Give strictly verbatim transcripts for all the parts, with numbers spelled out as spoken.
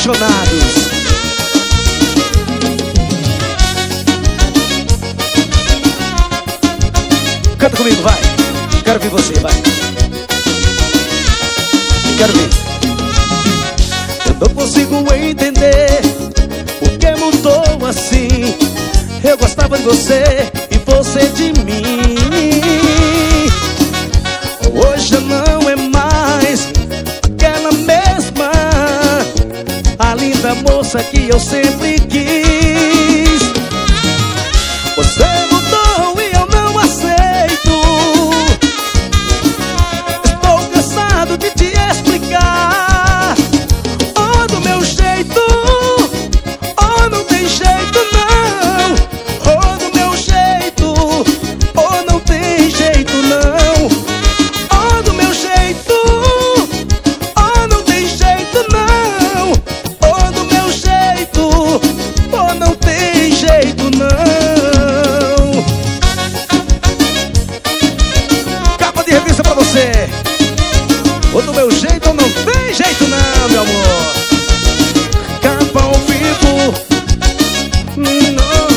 apaixonados. Canta comigo, vai. Quero ver você, vai. Quero ver. Eu não consigo entender por que mudou assim. Eu gostava de você e você de mim. Hoje não é mais aquela mesma, a linda moça que eu sempre quis. Você mudou e eu não aceito. Estou cansado de te explicar. Oh, do meu jeito, oh, não tem jeito não. Oh, do meu jeito, oh, não tem jeito não. Oh, do meu jeito, oh, não tem jeito não. Oh, do meu jeito, oh, não tem jeito não. Capa de revista pra você. Oh, do meu jeito, não tem jeito não, meu amor. Capa ao vivo. Não.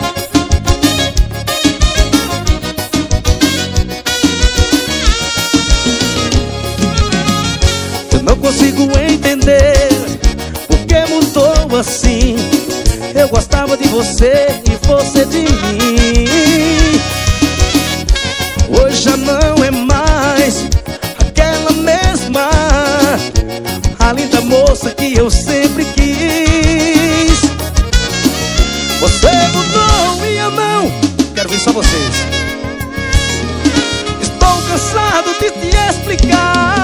Eu não consigo entender por que mudou assim. Eu gostava de você e você de mim. Hoje já não é mais aquela mesma, a linda moça que eu sempre quis. Você mudou e eu não. Quero ver só vocês. Estou cansado de te explicar.